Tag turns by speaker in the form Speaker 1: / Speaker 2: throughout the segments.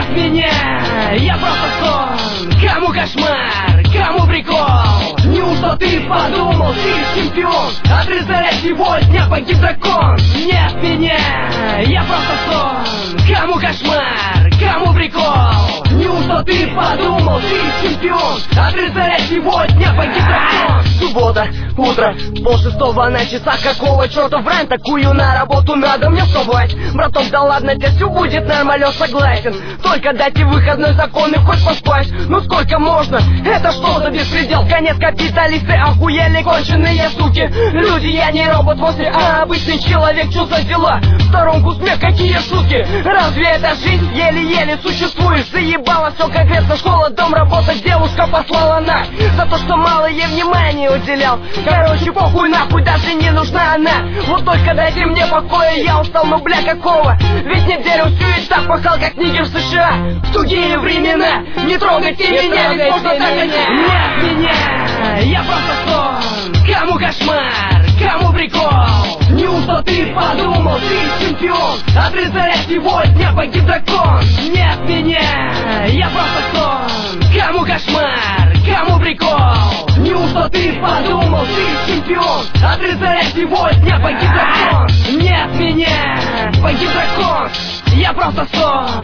Speaker 1: Нет меня, я просто сон. Кому кошмар, кому прикол? Неужто ты подумал, ты чемпион? От рыцаря сегодня погиб дракон. Нет меня, я просто сон. Кому кошмар, кому прикол? Неужто ты подумал, ты чемпион? От рыцаря сегодня погиб дракон. Суббота, утро, 5:30 на часах. Какого черта врань, такую на работу надо мне вставать? Браток, да ладно, тебе все будет нормально, согласен. Только дайте выходной закон и хоть поспать. Ну сколько можно? Это что за беспредел? Конец, капиталисты охуели, конченые суки. Люди, я не робот вовсе, а обычный человек. Что за дела? В сторонку смех, какие шутки? Разве это жизнь? Еле-еле существуешь. Заебало все конкретно, школа, дом, работа. Девушка послала на за то, что мало ей внимания уделял. Короче, похуй нахуй, даже не нужна она. Вот только дайте мне покоя, я устал, ну бля какого? Ведь неделю всю и так пахал, как нигер в США. В тугие времена, не трогайте меня, ведь можно так. Нет меня, я просто сон. Кому кошмар, кому прикол? Неужто ты подумал, ты чемпион? От рыцаря сегодня погиб дракон. Нет меня, я просто сон. Кому кошмар, кому прикол? Неужто ты подумал, ты чемпион? От рыцаря сегодня погиб дракон. Нет меня, погиб дракон. Я просто сон.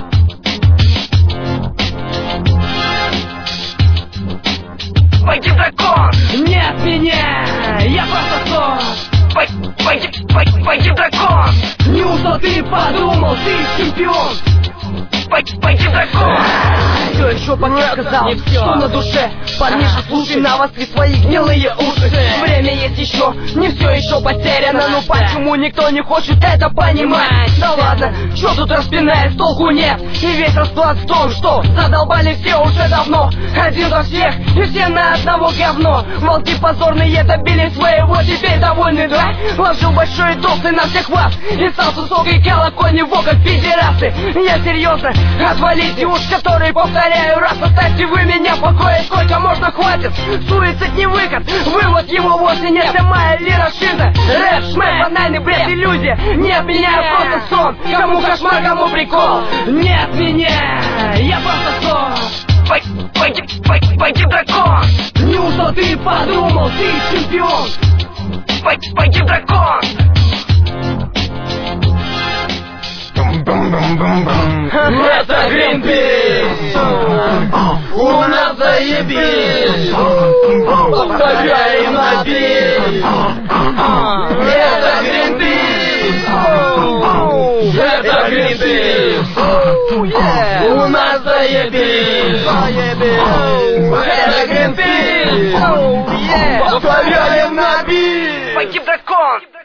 Speaker 1: Погиб дракон. Нет меня, я просто сон. Погиб дракон. Неужто ты подумал, ты чемпион? Погиб дракон. Все еще пока сказал, что на душе. Парниша, слушай, навостри свои гнилые уши. Время есть еще, не все еще потеряно. Ну почему никто не хочет это понимать? Да ладно, что тут распинает, толку нет. И весь расклад в том, что задолбали все уже давно. Один за всех и все на одного говно. Волки позорные добили своего, теперь довольны, да? Вложил большой долг на всех вас и стал с высокой колокольни в оках пидерасы. Я серьезно, отвалите уж, который, повторяю раз, оставьте вы меня в покое, сколько можно, хватит. Суицид не выход, вывод его вовсе не сама или расшита. Рэп, шмэк, банальный бред, иллюзия. Нет меня, я просто сон. Кому кошмар, кому прикол? Нет меня, я просто сон. Погиб дракон. Неужто ты подумал, ты чемпион? Погиб дракон. Это Гринпис. У нас заебись. Повторяем на бис. Это Гринпис. Это Гринпис. У нас заебись. Это Гринпис. Повторяем на бис. Погиб дракон.